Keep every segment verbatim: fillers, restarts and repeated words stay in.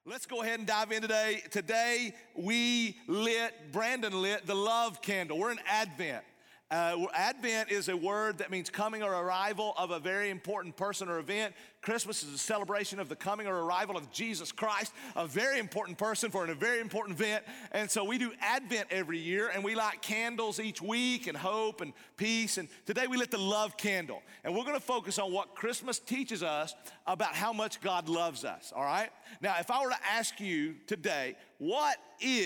Let's go ahead and dive in today. Today, we lit, Brandon lit the love candle. We're in Advent. Uh, Advent is a word that means coming or arrival of a very important person or event. Christmas is a celebration of the coming or arrival of Jesus Christ, a very important person for a very important event. And so we do Advent every year, and we light candles each week and hope and peace. And today we lit the love candle. And we're going to focus on what Christmas teaches us about how much God loves us, all right? Now, if I were to ask you today, what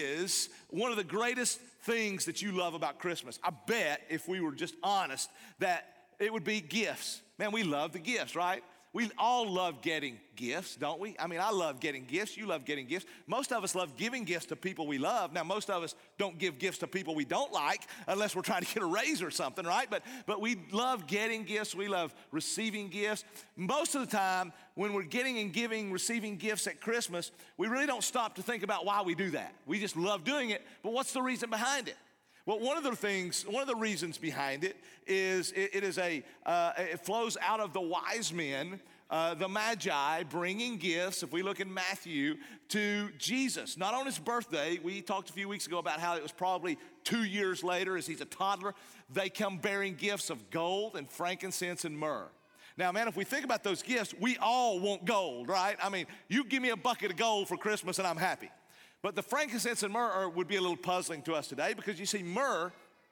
is one of the greatest things that you love about Christmas? I bet if we were just honest that it would be gifts. Man, we love the gifts, right? We all love getting gifts, don't we? I mean, I love getting gifts. You love getting gifts. Most of us love giving gifts to people we love. Now, most of us don't give gifts to people we don't like unless we're trying to get a raise or something, right? But, but we love getting gifts. We love receiving gifts. Most of the time, when we're getting and giving, receiving gifts at Christmas, we really don't stop to think about why we do that. We just love doing it, but what's the reason behind it? Well, one of the things, one of the reasons behind it is it, it is a, uh, it flows out of the wise men, uh, the Magi, bringing gifts, if we look in Matthew, to Jesus. Not on his birthday. We talked a few weeks ago about how it was probably two years later as he's a toddler. They come bearing gifts of gold and frankincense and myrrh. Now, man, if we think about those gifts, we all want gold, right? I mean, you give me a bucket of gold for Christmas and I'm happy. But the frankincense and myrrh would be a little puzzling to us today because you see myrrh,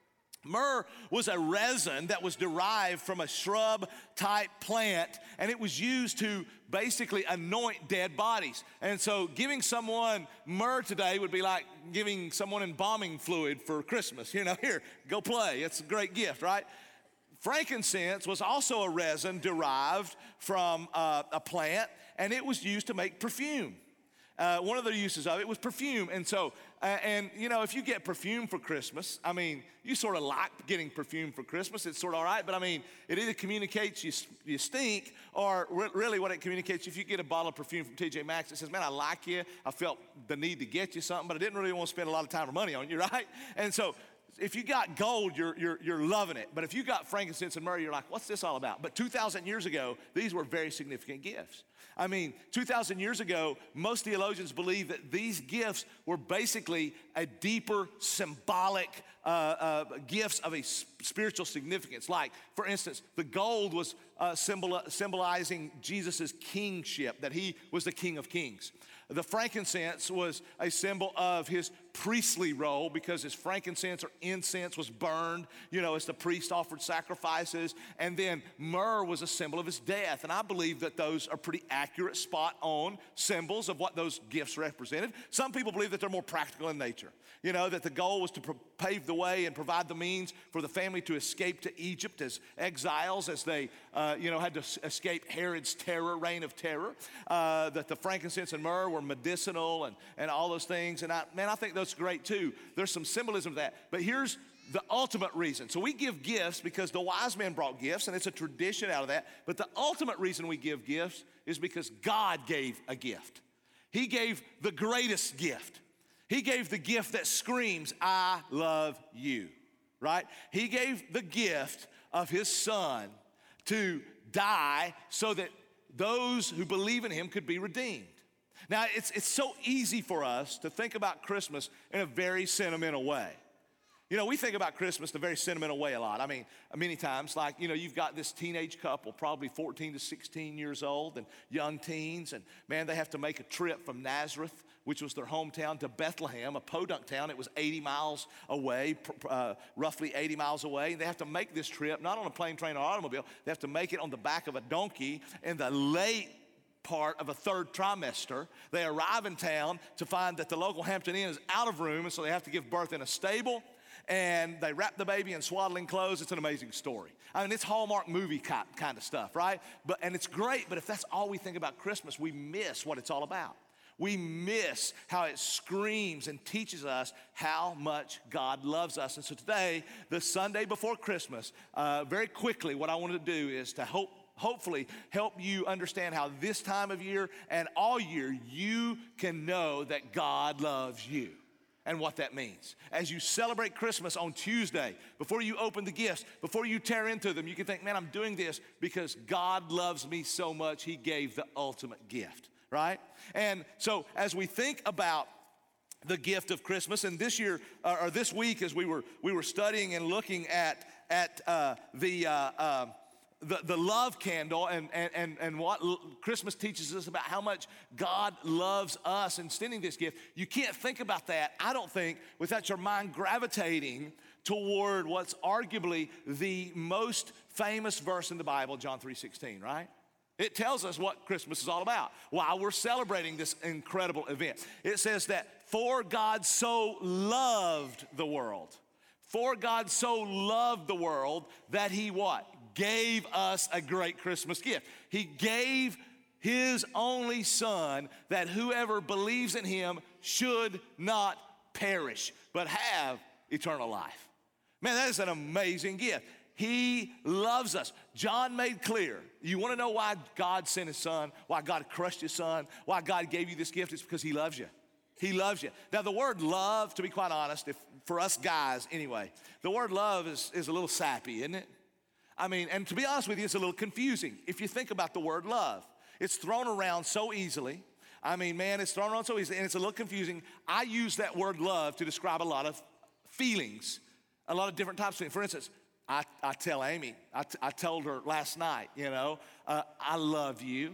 myrrh was a resin that was derived from a shrub type plant, and it was used to basically anoint dead bodies. And so giving someone myrrh today would be like giving someone embalming fluid for Christmas. You know, here, go play. It's a great gift, right? Frankincense was also a resin derived from uh, a plant, and it was used to make perfume. Uh, one of the uses of it was perfume. And so, uh, and you know, if you get perfume for Christmas, I mean, you sort of like getting perfume for Christmas. It's sort of all right, but I mean, it either communicates you, you stink, or re- really what it communicates, if you get a bottle of perfume from T J Maxx, it says, man, I like you. I felt the need to get you something, but I didn't really want to spend a lot of time or money on you, right? And so, if you got gold, you're, you're, you're loving it. But if you got frankincense and myrrh, you're like, what's this all about? But two thousand years ago, these were very significant gifts. I mean, two thousand years ago, most theologians believe that these gifts were basically a deeper symbolic uh, uh, gifts of a spiritual significance. Like, for instance, the gold was uh, symbol, symbolizing Jesus' kingship, that he was the King of Kings. The frankincense was a symbol of his priestly role because his frankincense or incense was burned, you know, as the priest offered sacrifices. And then myrrh was a symbol of his death. And I believe that those are pretty accurate, spot on symbols of what those gifts represented. Some people believe that they're more practical in nature. You know, that the goal was to pro- pave the way and provide the means for the family to escape to Egypt as exiles, as they, uh, you know, had to s- escape Herod's terror, reign of terror. Uh, that the frankincense and myrrh were medicinal and, and all those things. And I, man, I think that's great too. There's some symbolism to that. But here's the ultimate reason. So we give gifts because the wise men brought gifts, and it's a tradition out of that. But the ultimate reason we give gifts is because God gave a gift. He gave the greatest gift. He gave the gift that screams, I love you, right? He gave the gift of his son to die so that those who believe in him could be redeemed. Now, it's, it's so easy for us to think about Christmas in a very sentimental way. You know, we think about Christmas in a very sentimental way a lot. I mean, many times, like, you know, you've got this teenage couple, probably fourteen to sixteen years old and young teens, and man, they have to make a trip from Nazareth, which was their hometown, to Bethlehem, a podunk town. It was eighty miles away, uh, roughly eighty miles away. They have to make this trip, not on a plane, train, or automobile. They have to make it on the back of a donkey in the late part of a third trimester. They arrive in town to find that the local Hampton Inn is out of room, and so they have to give birth in a stable. And they wrap the baby in swaddling clothes. It's an amazing story. I mean, it's Hallmark movie kind of stuff, right? But and it's great, but if that's all we think about Christmas, we miss what it's all about. We miss how it screams and teaches us how much God loves us. And so today, the Sunday before Christmas, uh, very quickly, what I wanted to do is to hope hopefully help you understand how this time of year and all year you can know that God loves you and what that means. As you celebrate Christmas on Tuesday, before you open the gifts, before you tear into them, you can think, man, I'm doing this because God loves me so much, he gave the ultimate gift. right? And so as we think about the gift of Christmas, and this year, uh, or this week, as we were we were studying and looking at at uh, the, uh, uh, the the love candle, and and and and what l- Christmas teaches us about how much God loves us and sending this gift. You can't think about that, I don't think, without your mind gravitating toward what's arguably the most famous verse in the Bible, John three sixteen, right? It tells us what Christmas is all about, while we're celebrating this incredible event. It says that, for God so loved the world. For God so loved the world that he what? Gave us a great Christmas gift. He gave his only son, that whoever believes in him should not perish, but have eternal life. Man, that is an amazing gift. He loves us. John made clear, you want to know why God sent his son, why God crushed his son, why God gave you this gift? It's because he loves you. He loves you. Now, the word love, to be quite honest, if, for us guys anyway, the word love is, is a little sappy, isn't it? I mean, and to be honest with you, it's a little confusing. If you think about the word love, it's thrown around so easily. I mean, man, it's thrown around so easily, and it's a little confusing. I use that word love to describe a lot of feelings, a lot of different types of feelings. For instance, I, I tell Amy, I, t- I told her last night, you know, uh, I love you.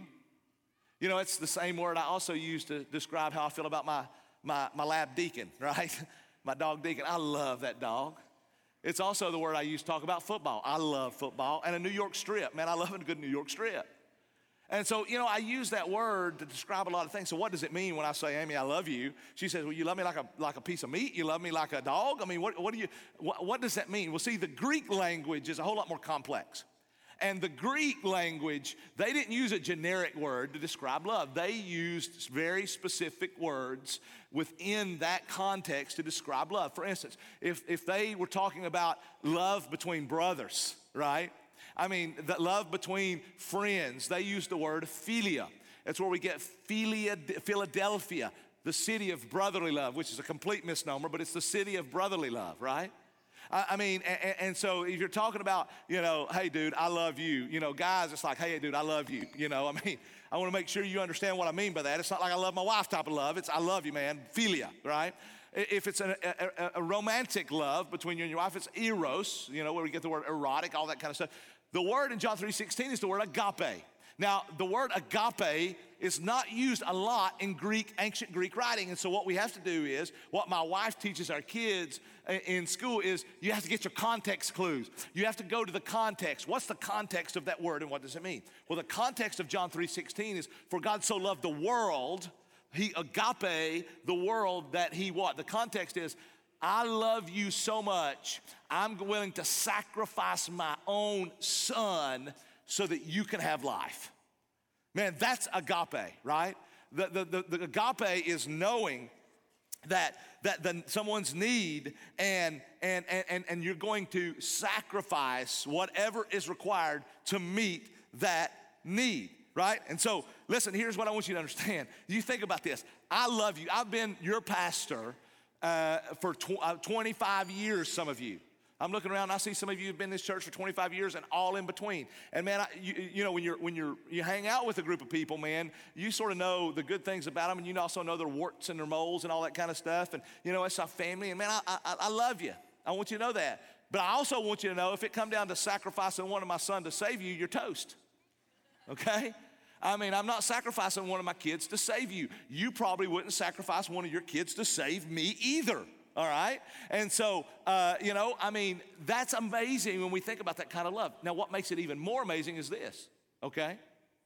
You know, it's the same word I also use to describe how I feel about my, my, my lab Deacon, right? My dog Deacon. I love that dog. It's also the word I use to talk about football. I love football. And a New York strip. Man, I love a good New York strip. And so, you know, I use that word to describe a lot of things. So what does it mean when I say, Amy, I love you? She says, well, you love me like a like a piece of meat? You love me like a dog? I mean, what, what do you, what, what does that mean? Well, see, the Greek language is a whole lot more complex. And the Greek language, they didn't use a generic word to describe love. They used very specific words within that context to describe love. For instance, if, if they were talking about love between brothers, right? I mean, the love between friends, they used the word philia. That's where we get Philia, Philadelphia, the city of brotherly love, which is a complete misnomer, but it's the city of brotherly love, right? I, I mean, and, and so if you're talking about, you know, hey, dude, I love you. You know, guys, it's like, hey, dude, I love you. You know, I mean, I want to make sure you understand what I mean by that. It's not like I love my wife type of love. It's I love you, man, philia, right? If it's a, a, a romantic love between you and your wife, it's eros, you know, where we get the word erotic, all that kind of stuff. The word in John three sixteen is the word agape. Now, the word agape is not used a lot in Greek, ancient Greek writing. And so what we have to do is, what my wife teaches our kids in school is, you have to get your context clues. You have to go to the context. What's the context of that word and what does it mean? Well, the context of John three sixteen is, for God so loved the world, he agape the world that he what? The context is, I love you so much, I'm willing to sacrifice my own son so that you can have life. Man, that's agape, right? The, the, the, the agape is knowing that, that the, someone's need and, and, and, and you're going to sacrifice whatever is required to meet that need, right? And so, listen, here's what I want you to understand. You think about this. I love you. I've been your pastor uh, for tw- uh, twenty-five years, some of you. I'm looking around, and I see some of you have been in this church for twenty-five years and all in between. And man, I, you, you know, when you're when you're you hang out with a group of people, man, you sort of know the good things about them, and you also know their warts and their moles and all that kind of stuff. And you know, it's our family. And man, I, I, I love you. I want you to know that. But I also want you to know, if it come down to sacrificing one of my sons to save you, you're toast. Okay? I mean, I'm not sacrificing one of my kids to save you. You probably wouldn't sacrifice one of your kids to save me either. All right? And so, uh, you know, I mean, that's amazing when we think about that kind of love. Now, what makes it even more amazing is this, okay?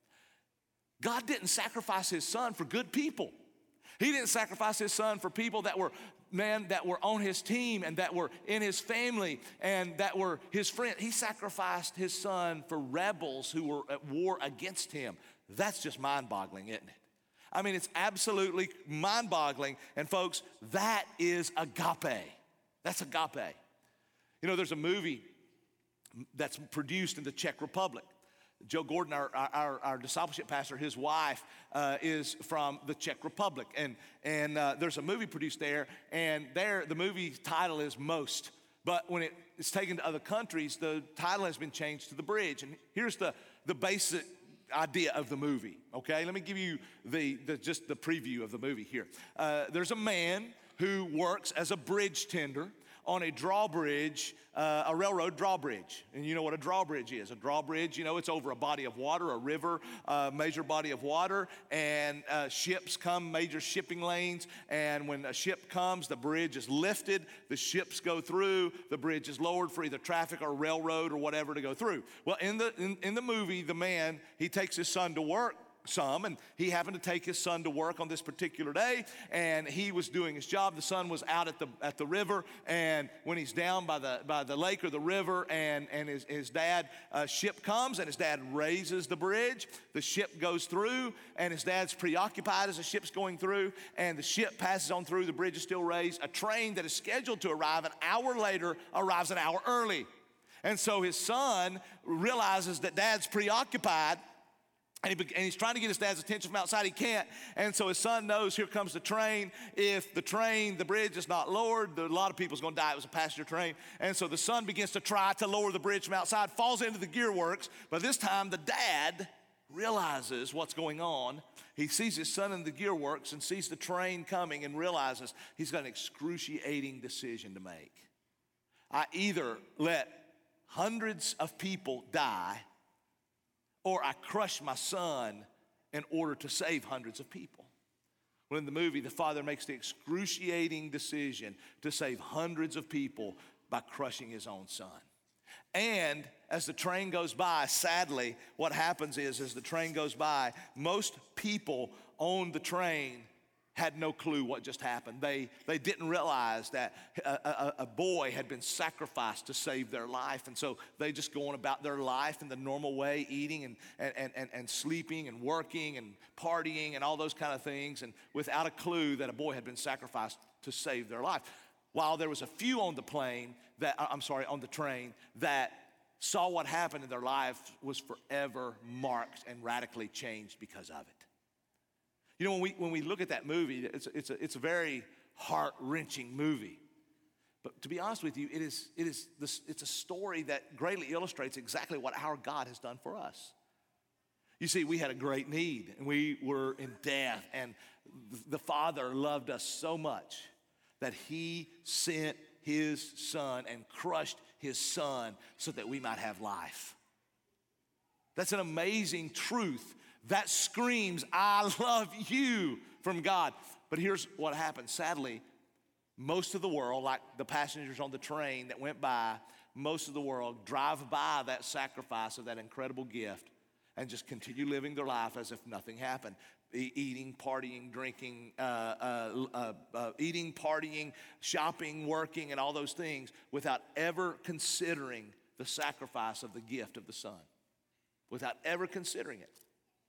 God didn't sacrifice his son for good people. He didn't sacrifice his son for people that were, man, that were on his team and that were in his family and that were his friends. He sacrificed his son for rebels who were at war against him. That's just mind-boggling, isn't it? I mean, it's absolutely mind-boggling. And folks, that is agape. That's agape. You know, there's a movie that's produced in the Czech Republic. Joe Gordon, our, our, our discipleship pastor, his wife uh, is from the Czech Republic. And, and uh, there's a movie produced there, and there the movie title is Most. But when it is taken to other countries, the title has been changed to The Bridge. And here's the, the basic idea of the movie, okay? Let me give you the, the just the preview of the movie here. Uh, there's a man who works as a bridge tender on a drawbridge, uh, a railroad drawbridge. And you know what a drawbridge is. A drawbridge, you know, it's over a body of water, a river, a major body of water, and uh, ships come, major shipping lanes, and when a ship comes, the bridge is lifted, the ships go through, the bridge is lowered for either traffic or railroad or whatever to go through. Well, in the, in, in the movie, the man, he takes his son to work some, and he happened to take his son to work on this particular day, and he was doing his job. The son was out at the at the river, and when he's down by the by the lake or the river, and and his his dad uh, ship comes, and his dad raises the bridge. The ship goes through, and his dad's preoccupied as the ship's going through, and the ship passes on through. The bridge is still raised. A train that is scheduled to arrive an hour later arrives an hour early, and so his son realizes that dad's preoccupied. And, he, and he's trying to get his dad's attention from outside. He can't. And so his son knows, here comes the train. If the train, the bridge is not lowered, a lot of people's going to die. It was a passenger train. And so the son begins to try to lower the bridge from outside, falls into the gear works. But this time the dad realizes what's going on. He sees his son in the gear works and sees the train coming and realizes he's got an excruciating decision to make. I either let hundreds of people die, or I crush my son in order to save hundreds of people. Well, in the movie, the father makes the excruciating decision to save hundreds of people by crushing his own son. And as the train goes by, sadly, what happens is, as the train goes by, most people on the train had no clue what just happened. They, they didn't realize that a, a, a boy had been sacrificed to save their life. And so they just go on about their life in the normal way, eating and, and, and, and sleeping and working and partying and all those kind of things, and without a clue that a boy had been sacrificed to save their life. While there was a few on the plane, that I'm sorry, on the train, that saw what happened in their life was forever marked and radically changed because of it. You know, when we when we look at that movie, it's it's a it's a very heart-wrenching movie. But to be honest with you, it is it is this, it's a story that greatly illustrates exactly what our God has done for us. You see, we had a great need, and we were in death, and the Father loved us so much that He sent His Son and crushed His Son so that we might have life. That's an amazing truth. That screams, I love you, from God. But here's what happened. Sadly, most of the world, like the passengers on the train that went by, most of the world drive by that sacrifice of that incredible gift and just continue living their life as if nothing happened. E- eating, partying, drinking, uh, uh, uh, uh, eating, partying, shopping, working, and all those things without ever considering the sacrifice of the gift of the Son, without ever considering it.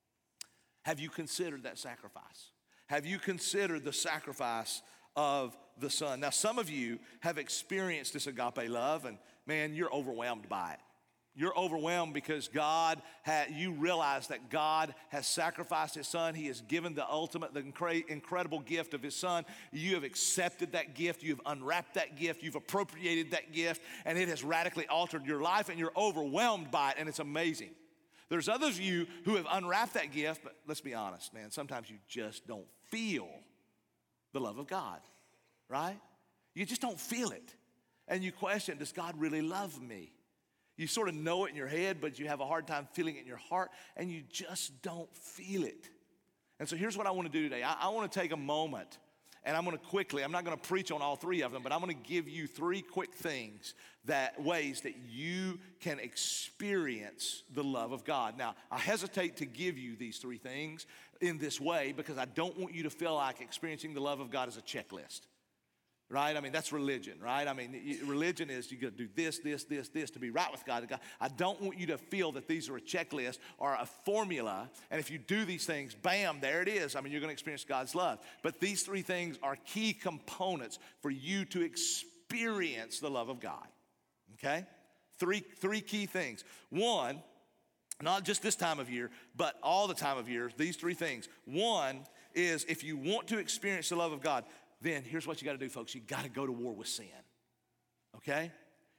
Have you considered that sacrifice? Have you considered the sacrifice of the Son? Now, some of you have experienced this agape love, and man, you're overwhelmed by it. You're overwhelmed because God had, you realize that God has sacrificed His Son. He has given the ultimate, the incre- incredible gift of His Son. You have accepted that gift. You've unwrapped that gift. You've appropriated that gift, and it has radically altered your life, and you're overwhelmed by it, and it's amazing. There's others of you who have unwrapped that gift, but let's be honest, man, sometimes you just don't feel the love of God, right? You just don't feel it. And you question, does God really love me? You sort of know it in your head, but you have a hard time feeling it in your heart, and you just don't feel it. And so here's what I want to do today. I, I want to take a moment, and I'm going to quickly, I'm not going to preach on all three of them, but I'm going to give you three quick things, that ways that you can experience the love of God. Now, I hesitate to give you these three things in this way because I don't want you to feel like experiencing the love of God is a checklist, right? I mean, that's religion, right? I mean, religion is you got to do this, this, this, this to be right with God. I don't want you to feel that these are a checklist or a formula, and if you do these things, bam, there it is. I mean, you're going to experience God's love. But these three things are key components for you to experience the love of God, okay? Three, three key things. One, not just this time of year, but all the time of year, these three things. One is, if you want to experience the love of God, then here's what you got to do, folks. You got to go to war with sin, okay?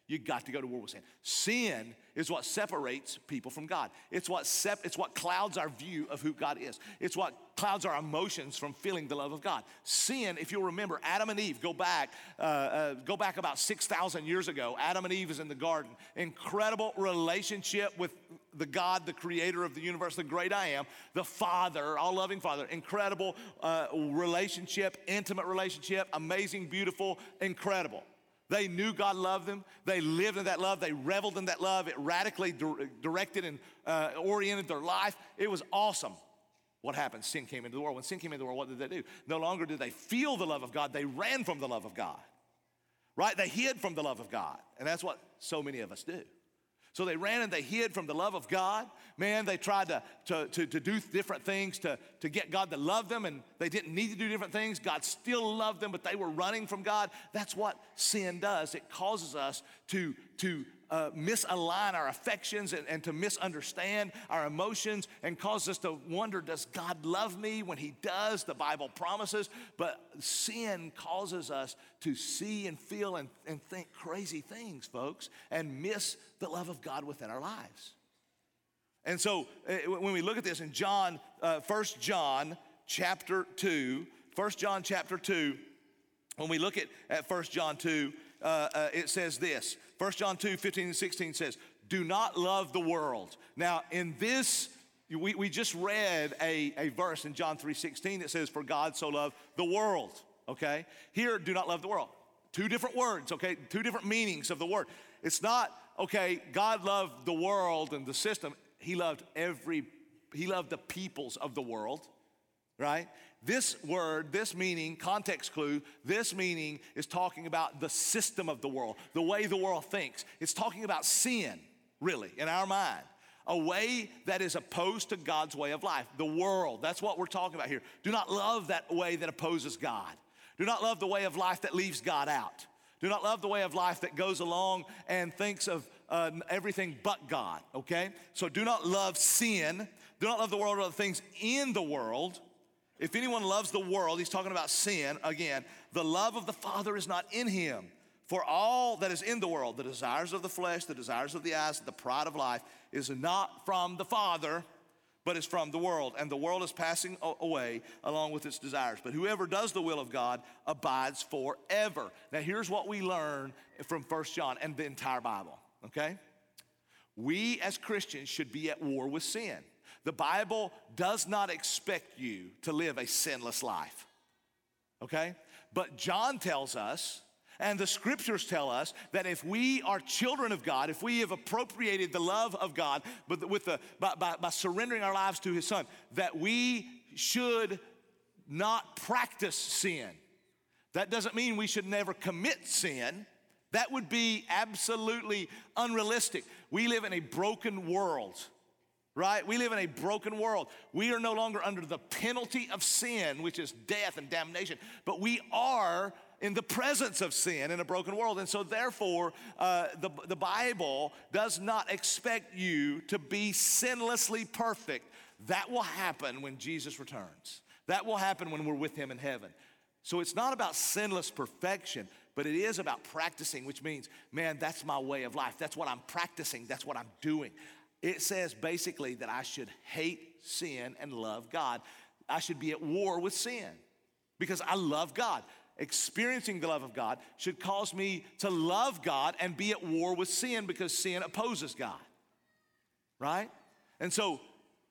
You got to go to war with sin. Sin is what separates people from God. It's what sep- it's what clouds our view of who God is. It's what clouds our emotions from feeling the love of God. Sin, if you'll remember, Adam and Eve, go back, uh, uh, go back about six thousand years ago. Adam and Eve is in the garden. Incredible relationship with the God, the creator of the universe, the great I am, the Father, all-loving Father. Incredible uh, relationship, intimate relationship, amazing, beautiful, incredible. They knew God loved them. They lived in that love. They reveled in that love. It radically di- directed and uh, oriented their life. It was awesome. What happened? Sin came into the world. When sin came into the world, what did they do? No longer did they feel the love of God. They ran from the love of God, right? They hid from the love of God. And that's what so many of us do. So they ran and they hid from the love of God. Man, they tried to, to, to, to do different things to, to get God to love them, and they didn't need to do different things. God still loved them, but they were running from God. That's what sin does. It causes us to, to uh, misalign our affections and, and to misunderstand our emotions and causes us to wonder, does God love me? When he does, the Bible promises. But sin causes us to see and feel and, and think crazy things, folks, and miss the love of God within our lives. And so uh, when we look at this in John, uh, First John chapter two, First John chapter two, when we look at, at First John two, uh, uh, it says this. First John two, fifteen and sixteen says, do not love the world. Now in this, we, we just read a, a verse in John three sixteen that says, for God so loved the world, okay? Here, do not love the world. Two different words, okay? Two different meanings of the word. It's not, okay, God loved the world and the system. He loved every, he loved the peoples of the world, right? This word, this meaning, context clue, this meaning is talking about the system of the world, the way the world thinks. It's talking about sin, really, in our mind. A way that is opposed to God's way of life. The world, that's what we're talking about here. Do not love that way that opposes God. Do not love the way of life that leaves God out. Do not love the way of life that goes along and thinks of uh, everything but God, okay? So do not love sin. Do not love the world or the things in the world. If anyone loves the world, he's talking about sin, again, the love of the Father is not in him. For all that is in the world, the desires of the flesh, the desires of the eyes, the pride of life, is not from the Father, but is from the world. And the world is passing away along with its desires. But whoever does the will of God abides forever. Now here's what we learn from First John and the entire Bible, okay? We as Christians should be at war with sin. The Bible does not expect you to live a sinless life, okay? But John tells us, and the scriptures tell us, that if we are children of God, if we have appropriated the love of God but with the, by, by, by surrendering our lives to his son, that we should not practice sin. That doesn't mean we should never commit sin. That would be absolutely unrealistic. We live in a broken world, right? We live in a broken world. We are no longer under the penalty of sin, which is death and damnation, but we are in the presence of sin in a broken world. And so therefore, uh, the, the Bible does not expect you to be sinlessly perfect. That will happen when Jesus returns. That will happen when we're with him in heaven. So it's not about sinless perfection, but it is about practicing, which means, man, that's my way of life. That's what I'm practicing. That's what I'm doing. It says basically that I should hate sin and love God. I should be at war with sin because I love God. Experiencing the love of God should cause me to love God and be at war with sin because sin opposes God, right? And so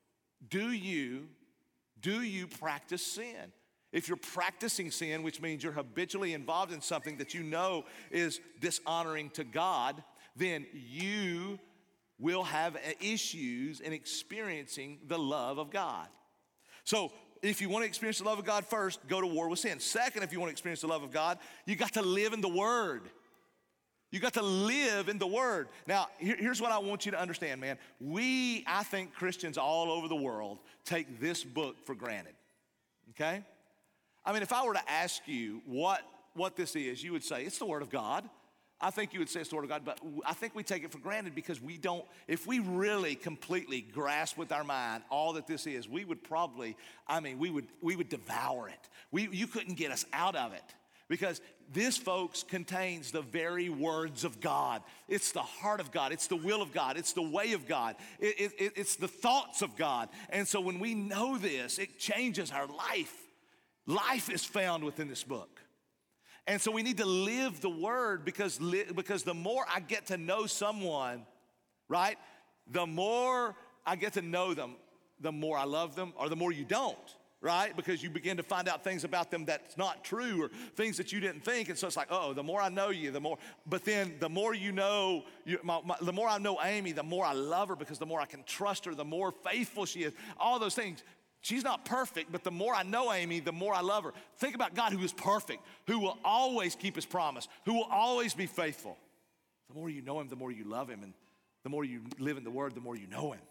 do you, do you practice sin? If you're practicing sin, which means you're habitually involved in something that you know is dishonoring to God, then you will have issues in experiencing the love of God. So if you want to experience the love of God, first, go to war with sin. Second, if you want to experience the love of God, you got to live in the Word. You got to live in the Word. Now, here, here's what I want you to understand, man. We, I think Christians all over the world take this book for granted, okay? I mean, if I were to ask you what, what this is, you would say, it's the Word of God. I think you would say it's the Word of God, but I think we take it for granted because we don't, if we really completely grasp with our mind all that this is, we would probably, I mean, we would we would devour it. We, you couldn't get us out of it. Because this, folks, contains the very words of God. It's the heart of God. It's the will of God. It's the way of God. It, it, it's the thoughts of God. And so when we know this, it changes our life. Life is found within this book. And so we need to live the word because, li- because the more I get to know someone, right, the more I get to know them, the more I love them, or the more you don't. Right? Because you begin to find out things about them that's not true, or things that you didn't think. And so it's like, oh, the more I know you, the more, but then the more you know, you, my, my, the more I know Amy, the more I love her, because the more I can trust her, the more faithful she is, all those things. She's not perfect, but the more I know Amy, the more I love her. Think about God, who is perfect, who will always keep his promise, who will always be faithful. The more you know him, the more you love him, and the more you live in the word, the more you know him.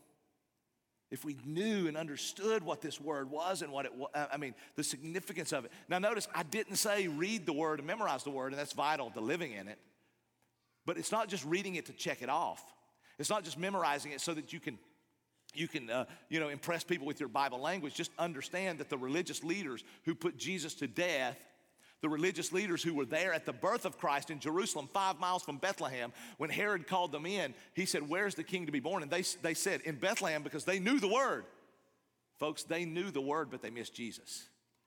If we knew and understood what this word was and what it was, I mean, the significance of it. Now notice, I didn't say read the word and memorize the word, and that's vital to living in it. But it's not just reading it to check it off. It's not just memorizing it so that you can, you can, uh, you know, impress people with your Bible language. Just understand that the religious leaders who put Jesus to death, the religious leaders who were there at the birth of Christ in Jerusalem, five miles from Bethlehem, when Herod called them in, he said, where's the king to be born? And they, they said, in Bethlehem, because they knew the word. Folks, they knew the word, but they missed Jesus.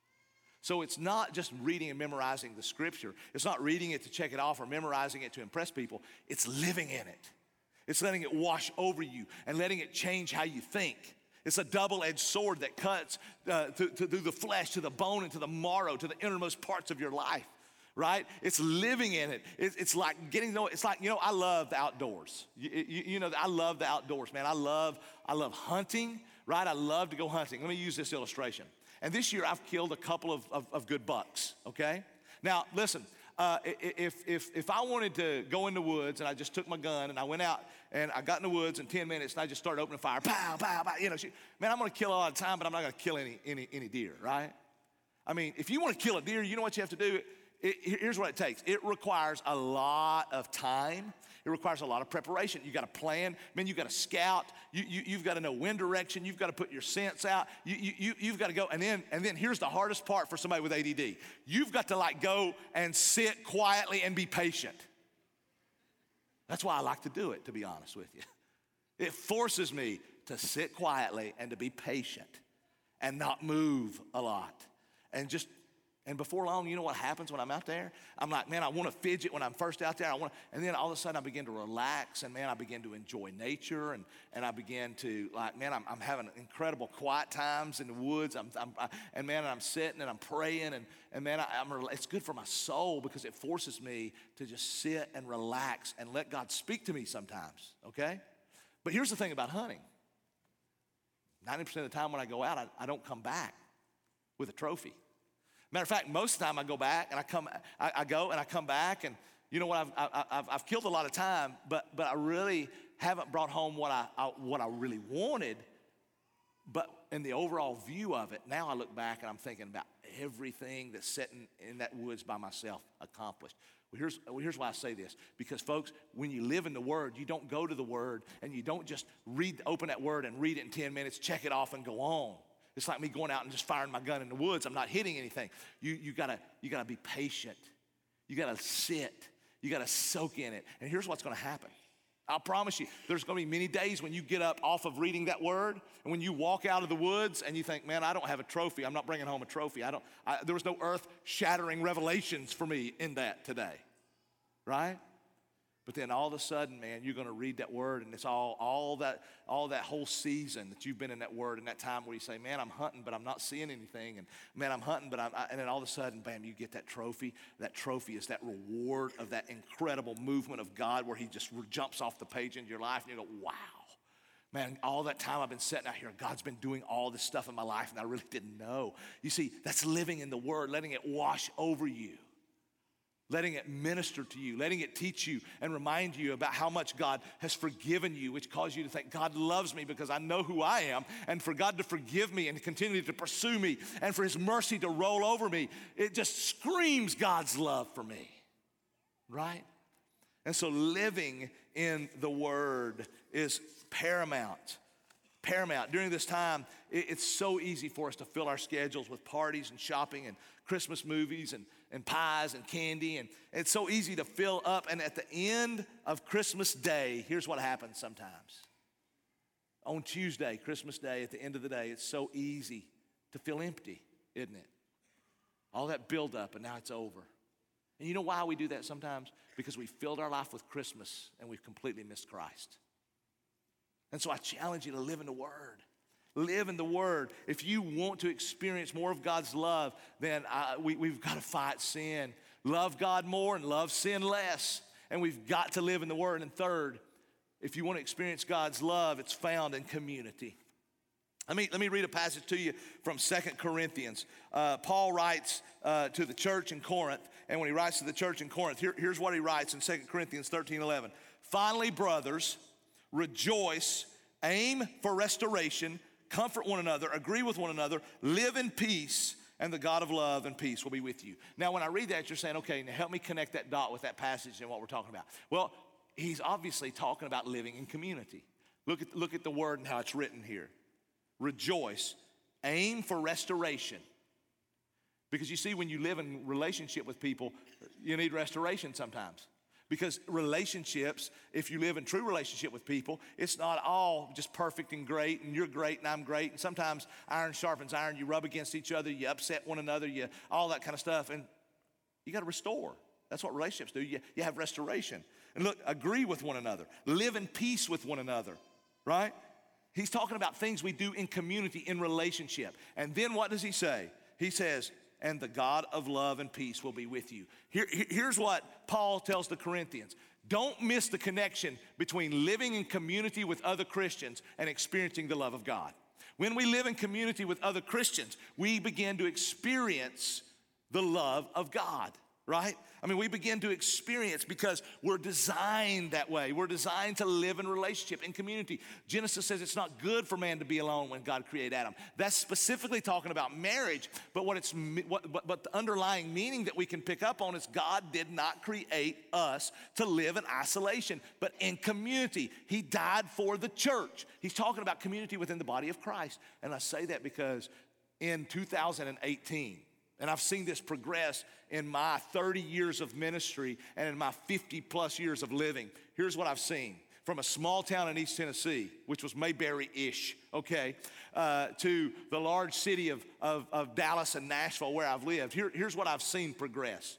So it's not just reading and memorizing the scripture. It's not reading it to check it off or memorizing it to impress people. It's living in it. It's letting it wash over you and letting it change how you think. It's a double-edged sword that cuts uh, to, to, through the flesh, to the bone, and to the marrow, to the innermost parts of your life, right? It's living in it. it it's like getting to know it. It's like, you know, I love the outdoors. You, you, you know, I love the outdoors, man. I love, I love hunting, right? I love to go hunting. Let me use this illustration. And this year, I've killed a couple of, of, of good bucks, okay? Now, listen. Uh, if, if, if I wanted to go in the woods and I just took my gun and I went out and I got in the woods in ten minutes and I just started opening fire, pow, pow, pow, you know, shoot, man, I'm gonna kill a lot of time, but I'm not gonna kill any, any, any deer, right? I mean, if you wanna kill a deer, you know what you have to do? It, here's what it takes. It requires a lot of time. It requires a lot of preparation. You got to plan. Man, you got to scout. You, you, you've got to know wind direction. You've got to put your scents out. You, you, you, you've got to go. And then, and then here's the hardest part for somebody with A D D. You've got to like go and sit quietly and be patient. That's why I like to do it, to be honest with you. It forces me to sit quietly and to be patient and not move a lot. And just And before long, you know what happens when I'm out there? I'm like, man, I want to fidget when I'm first out there. I want, and then all of a sudden I begin to relax, and man, I begin to enjoy nature, and, and I begin to like, man, I'm, I'm having incredible quiet times in the woods. I'm, I'm I, and man, I'm sitting and I'm praying, and, and man, I, I'm, it's good for my soul because it forces me to just sit and relax and let God speak to me sometimes, okay? But here's the thing about hunting. ninety percent of the time when I go out, I, I don't come back with a trophy. Matter of fact, most of the time I go back and I come, I, I go and I come back, and you know what? I've, I've, I've killed a lot of time, but but I really haven't brought home what I, I what I really wanted. But in the overall view of it, now I look back and I'm thinking about everything that's sitting in that woods by myself accomplished. Well, here's, well, here's why I say this. Because, folks, when you live in the Word, you don't go to the Word and you don't just read, open that Word and read it in ten minutes, check it off, and go on. It's like me going out and just firing my gun in the woods. I'm not hitting anything. You, you, gotta, you gotta be patient. You gotta sit. You gotta soak in it. And here's what's gonna happen. I'll promise you, there's gonna be many days when you get up off of reading that word, and when you walk out of the woods and you think, man, I don't have a trophy. I'm not bringing home a trophy. I don't, I, there was no earth-shattering revelations for me in that today, right? But then all of a sudden, man, you're gonna read that word, and it's all, all that, all that whole season that you've been in that word, and that time where you say, man, I'm hunting, but I'm not seeing anything, and man, I'm hunting, but I'm, I, and then all of a sudden, bam, you get that trophy. That trophy is that reward of that incredible movement of God where he just jumps off the page into your life, and you go, wow. Man, all that time I've been sitting out here, God's been doing all this stuff in my life, and I really didn't know. You see, that's living in the word, letting it wash over you. Letting it minister to you, letting it teach you and remind you about how much God has forgiven you, which causes you to think, God loves me because I know who I am, and for God to forgive me and to continue to pursue me, and for his mercy to roll over me, it just screams God's love for me, right? And so living in the word is paramount. Paramount. During this time, it's so easy for us to fill our schedules with parties and shopping and Christmas movies and, and pies and candy, and it's so easy to fill up. And at the end of Christmas Day, here's what happens sometimes. On Tuesday, Christmas Day, at the end of the day, it's so easy to feel empty, isn't it? All that buildup, and now it's over. And you know why we do that sometimes? Because we filled our life with Christmas and we've completely missed Christ. And so I challenge you to live in the Word. Live in the Word. If you want to experience more of God's love, then uh, we, we've got to fight sin. Love God more and love sin less. And we've got to live in the Word. And third, if you want to experience God's love, it's found in community. Let me, let me read a passage to you from Second Corinthians. Uh, Paul writes uh, to the church in Corinth, and when he writes to the church in Corinth, here, here's what he writes in Second Corinthians thirteen eleven. Finally, brothers, rejoice, aim for restoration, comfort one another, agree with one another, live in peace, and the God of love and peace will be with you. Now, when I read that, you're saying, okay, now help me connect that dot with that passage and what we're talking about. Well, he's obviously talking about living in community. Look at, look at the word and how it's written here. Rejoice, aim for restoration. Because you see, when you live in relationship with people, you need restoration sometimes. Because relationships, if you live in true relationship with people, it's not all just perfect and great, and you're great and I'm great. And sometimes iron sharpens iron. You rub against each other, you upset one another, you all that kind of stuff. And you got to restore. That's what relationships do. You, you have restoration. And look, agree with one another. Live in peace with one another, right? He's talking about things we do in community, in relationship. And then what does he say? He says, and the God of love and peace will be with you. Here, here's what Paul tells the Corinthians. Don't miss the connection between living in community with other Christians and experiencing the love of God. When we live in community with other Christians, we begin to experience the love of God, right? I mean, we begin to experience because we're designed that way. We're designed to live in relationship, in community. Genesis says it's not good for man to be alone when God created Adam. That's specifically talking about marriage, but what it's what, but, but the underlying meaning that we can pick up on is God did not create us to live in isolation, but in community. He died for the church. He's talking about community within the body of Christ. And I say that because in two thousand eighteen, and I've seen this progress in my thirty years of ministry and in my fifty plus years of living. Here's what I've seen. From a small town in East Tennessee, which was Mayberry-ish, okay, uh, to the large city of, of, of Dallas and Nashville where I've lived. Here, here's what I've seen progress.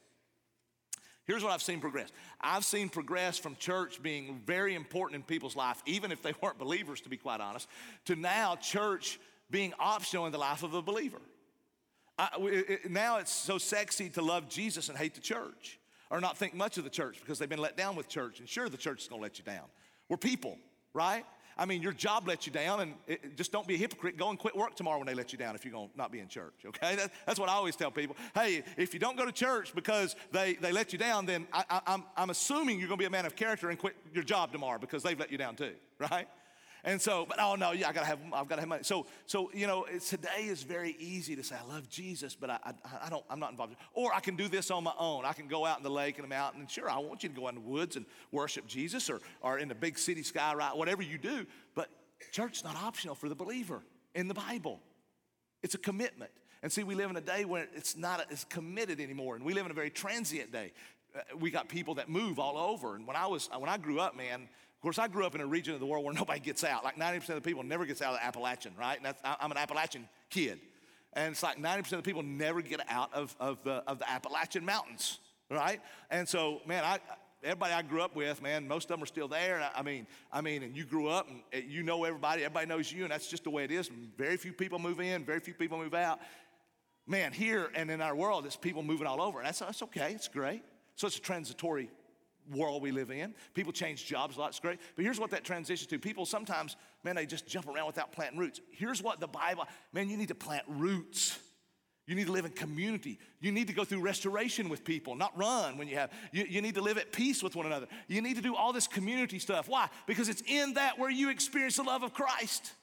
Here's what I've seen progress. I've seen progress from church being very important in people's life, even if they weren't believers, to be quite honest, to now church being optional in the life of a believer. I, it, now it's so sexy to love Jesus and hate the church, or not think much of the church because they've been let down with church. And sure, the church is going to let you down. We're people, right? I mean, your job lets you down, and it, just don't be a hypocrite. Go and quit work tomorrow when they let you down if you're going to not be in church, okay? That, that's what I always tell people. Hey, if you don't go to church because they, they let you down, then I, I, I'm, I'm assuming you're going to be a man of character and quit your job tomorrow because they've let you down too, right? And so, but oh no, yeah, I gotta have, I've gotta have money. So, so you know, it's, today is very easy to say I love Jesus, but I, I, I don't, I'm not involved. Or I can do this on my own. I can go out in the lake and the mountain, and sure, I want you to go out in the woods and worship Jesus, or, or in the big city sky, right? Whatever you do. But church's not optional for the believer in the Bible. It's a commitment. And see, we live in a day where it's not as committed anymore, and we live in a very transient day. Uh, we got people that move all over, and when I was, when I grew up, man. Of course, I grew up in a region of the world where nobody gets out. Like ninety percent of the people never gets out of the Appalachian, right? And that's, I'm an Appalachian kid. And it's like ninety percent of the people never get out of, of, the, of the Appalachian Mountains, right? And so, man, I, everybody I grew up with, man, most of them are still there. And I, I mean, I mean, and you grew up and you know everybody, everybody knows you, and that's just the way it is. Very few people move in, very few people move out. Man, here and in our world, it's people moving all over. And that's, that's okay, it's great. So it's a transitory world we live in. People change jobs a lot, it's great. But here's what that transitions to. People sometimes, man, they just jump around without planting roots. Here's what the Bible, man, you need to plant roots. You need to live in community. You need to go through restoration with people, not run when you have. You, you need to live at peace with one another. You need to do all this community stuff. Why? Because it's in that where you experience the love of Christ.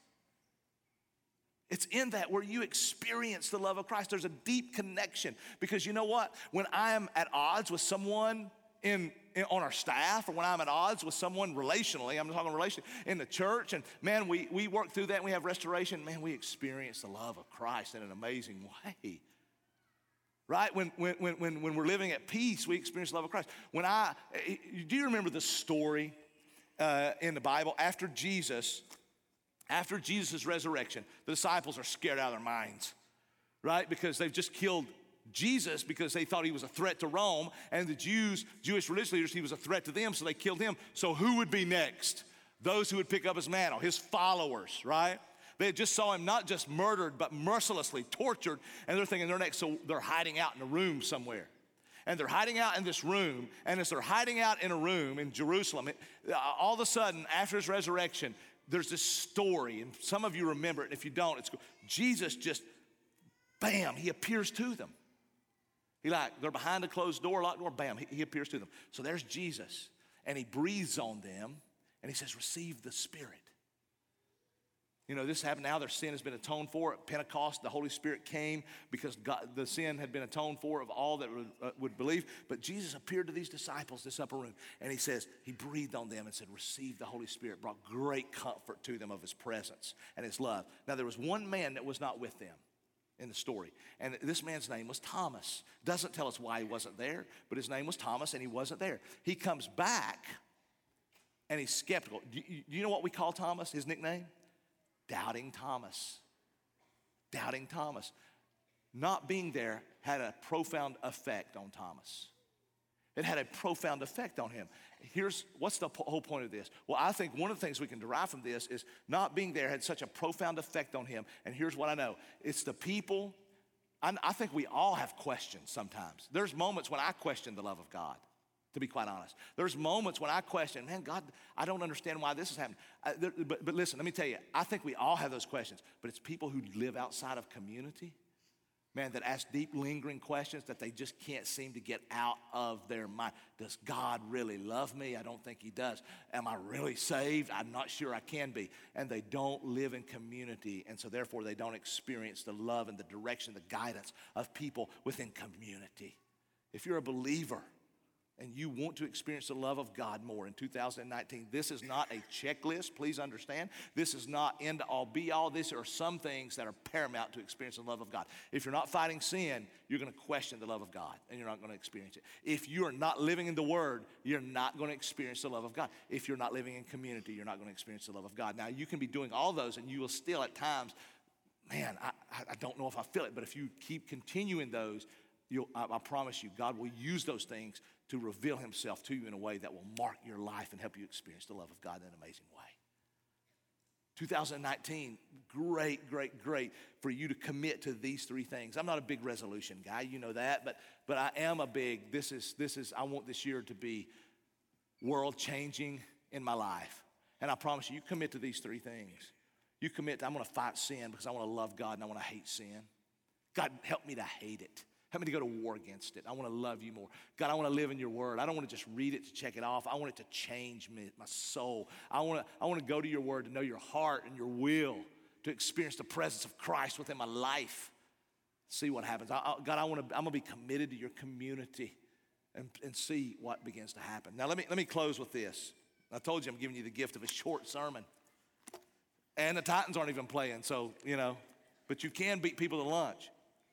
It's in that where you experience the love of Christ. There's a deep connection. Because you know what? When I am at odds with someone in, in on our staff, or when I'm at odds with someone relationally, I'm talking relationally, in the church, and man, we, we work through that and we have restoration, man, we experience the love of Christ in an amazing way. right? When, when, when, when, when we're living at peace, we experience the love of Christ. When I, do you remember the story uh, in the Bible? After Jesus, after Jesus' resurrection, the disciples are scared out of their minds, right? Because they've just killed Jesus because they thought he was a threat to Rome, and the Jews, Jewish religious leaders, he was a threat to them, so they killed him. So who would be next? Those who would pick up his mantle, his followers, right? They had just saw him not just murdered, but mercilessly tortured, and they're thinking they're next, so they're hiding out in a room somewhere. And they're hiding out in this room, and as they're hiding out in a room in Jerusalem, it, all of a sudden, after his resurrection, there's this story, and some of you remember it, and if you don't, it's cool. Jesus just, bam, he appears to them. He like, they're behind a closed door, locked door, bam, he, he appears to them. So there's Jesus, and he breathes on them, and he says, receive the Spirit. You know, this happened now, their sin has been atoned for. At Pentecost, the Holy Spirit came because God, the sin had been atoned for of all that would, uh, would believe. But Jesus appeared to these disciples, this upper room, and he says, he breathed on them and said, receive the Holy Spirit, brought great comfort to them of his presence and his love. Now, there was one man that was not with them in the story, and this man's name was Thomas. Doesn't tell us why he wasn't there, but his name was Thomas, and he wasn't there. He comes back, and he's skeptical. Do you, do you know what we call Thomas, his nickname? Doubting Thomas. Doubting Thomas. Not being there had a profound effect on Thomas. It had a profound effect on him. Here's, what's the whole point of this? Well, I think one of the things we can derive from this is not being there had such a profound effect on him. And here's what I know. It's the people, I, I think we all have questions sometimes. There's moments when I question the love of God, to be quite honest. There's moments when I question, man, God, I don't understand why this is happening. Uh, there, but, but listen, let me tell you, I think we all have those questions, but it's people who live outside of community, man, that ask deep, lingering questions that they just can't seem to get out of their mind. Does God really love me? I don't think he does. Am I really saved? I'm not sure I can be. And they don't live in community, and so therefore they don't experience the love and the direction, the guidance of people within community. If you're a believer, and you want to experience the love of God more in two thousand nineteen, this is not a checklist, please understand. This is not end all be all. These are some things that are paramount to experience the love of God. If you're not fighting sin, you're gonna question the love of God, and you're not gonna experience it. If you're not living in the Word, you're not gonna experience the love of God. If you're not living in community, you're not gonna experience the love of God. Now, you can be doing all those, and you will still at times, man, I, I don't know if I feel it, but if you keep continuing those, You'll, I, I promise you, God will use those things to reveal himself to you in a way that will mark your life and help you experience the love of God in an amazing way. two thousand nineteen, great, great, great for you to commit to these three things. I'm not a big resolution guy, you know that, but but I am a big, this is, this is, I want this year to be world changing in my life. And I promise you, you commit to these three things. You commit to, I'm gonna fight sin because I wanna love God and I wanna hate sin. God, help me to hate it. Help me to go to war against it. I want to love you more. God, I want to live in your word. I don't want to just read it to check it off. I want it to change me, my soul. I want to, I want to go to your word to know your heart and your will, to experience the presence of Christ within my life. See what happens. I, I, God, I want to, I'm going to be committed to your community and, and see what begins to happen. Now, let me, let me close with this. I told you I'm giving you the gift of a short sermon. And the Titans aren't even playing, so, you know, but you can beat people to lunch.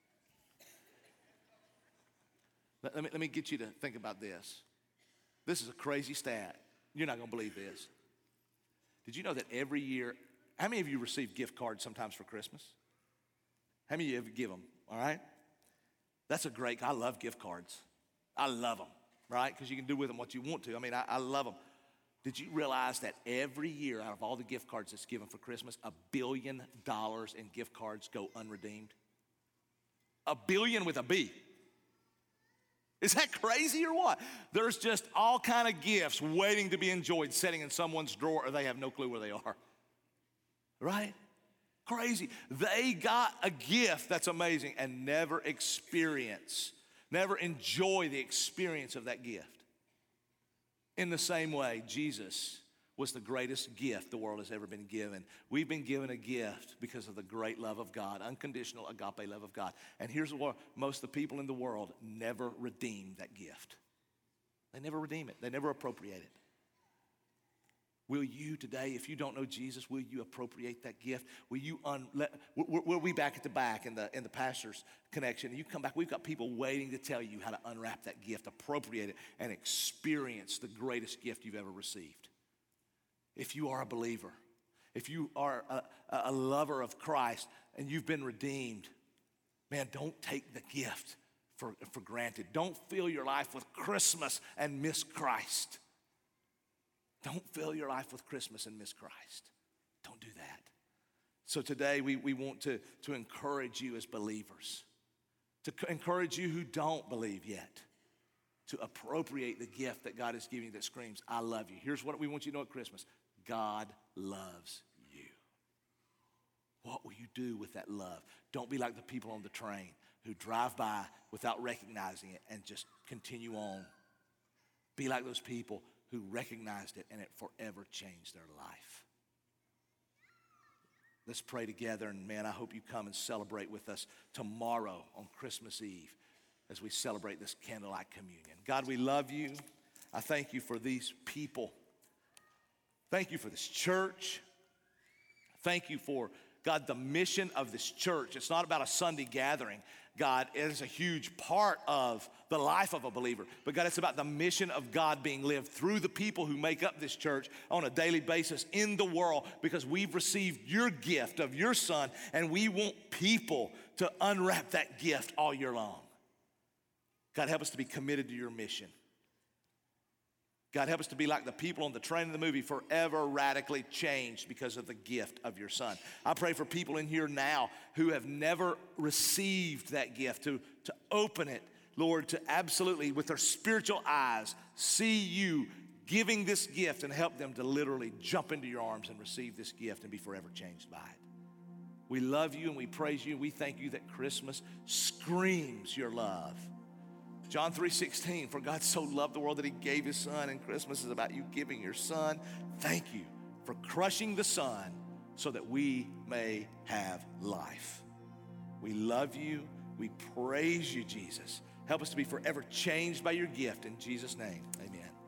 Let me, let me get you to think about this. This is a crazy stat. You're not going to believe this. Did you know that every year, how many of you receive gift cards sometimes for Christmas? How many of you ever give them, all right? That's a great, I love gift cards. I love them, right? Because you can do with them what you want to. I mean, I, I love them. Did you realize that every year out of all the gift cards that's given for Christmas, a billion dollars in gift cards go unredeemed? A billion with a B. Is that crazy or what? There's just all kind of gifts waiting to be enjoyed, sitting in someone's drawer, or they have no clue where they are. Right? Crazy. They got a gift that's amazing and never experience, never enjoy the experience of that gift. In the same way, Jesus was the greatest gift the world has ever been given. We've been given a gift because of the great love of God, unconditional agape love of God. And here's what most of the people in the world never redeem that gift. They never redeem it. They never appropriate it. Will you today, if you don't know Jesus, will you appropriate that gift? Will you, un, let, we'll, we'll be back at the back in the, in the pastor's connection. You come back, we've got people waiting to tell you how to unwrap that gift, appropriate it, and experience the greatest gift you've ever received. If you are a believer, if you are a, a lover of Christ and you've been redeemed, man, don't take the gift for, for granted. Don't fill your life with Christmas and miss Christ. Don't fill your life with Christmas and miss Christ. Don't do that. So today we, we want to, to encourage you as believers, to encourage you who don't believe yet, to appropriate the gift that God is giving you that screams, I love you. Here's what we want you to know at Christmas. God loves you. What will you do with that love? Don't be like the people on the train who drive by without recognizing it and just continue on. Be like those people who recognized it and it forever changed their life. Let's pray together, and man, I hope you come and celebrate with us tomorrow on Christmas Eve as we celebrate this candlelight communion. God, we love you. I thank you for these people. Thank you for this church. Thank you for, God, the mission of this church. It's not about a Sunday gathering. God, it is a huge part of the life of a believer. But God, it's about the mission of God being lived through the people who make up this church on a daily basis in the world, because we've received your gift of your Son, and we want people to unwrap that gift all year long. God, help us to be committed to your mission. God, help us to be like the people on the train in the movie, forever radically changed because of the gift of your Son. I pray for people in here now who have never received that gift, to, to open it, Lord, to absolutely, with their spiritual eyes, see you giving this gift, and help them to literally jump into your arms and receive this gift and be forever changed by it. We love you and we praise you. We thank you that Christmas screams your love. John three sixteen, for God so loved the world that he gave his Son, and Christmas is about you giving your Son. Thank you for crushing the Son so that we may have life. We love you. We praise you, Jesus. Help us to be forever changed by your gift. In Jesus' name, amen.